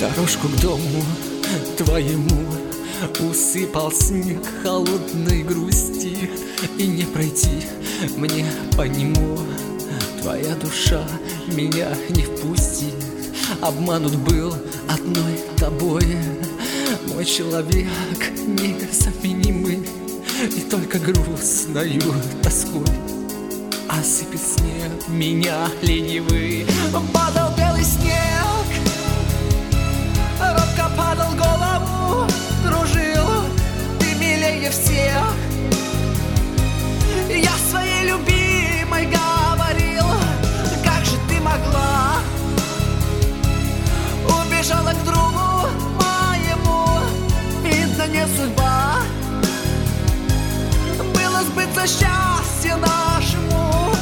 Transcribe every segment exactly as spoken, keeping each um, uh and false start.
Дорожку к дому твоему усыпал снег холодной грусти, и не пройти мне по нему. Твоя душа меня не впустит. Обманут был одной тобой мой человек незаменимый, и только грустною тоской осыпет снег меня ленивый. Падал белый снег, робко падал голову, дружил ты милее всех. Я своей любимой говорил, как же ты могла, убежала к другу моему, видно не судьба было сбыться счастья нашему.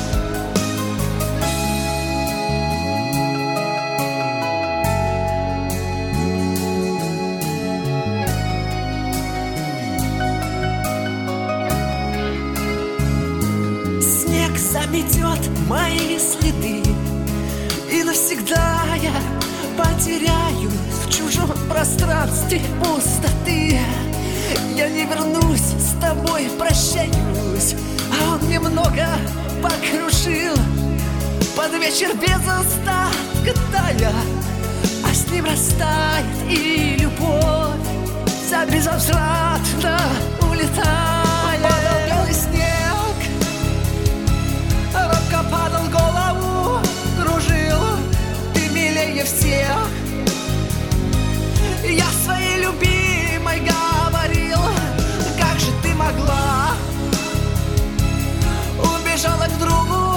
Снег заметет мои следы, и навсегда я потеряюсь в чужом пространстве пустоты. Я не вернусь, с тобой прощаюсь, а он немного покрушил под вечер без остатка тая, а с ним растает и любовь вся безвозвратно улетает. Падал белый снег, робко падал голову, дружил ты милее всех. Я своей любимой говорил, как же ты могла, убежала к другу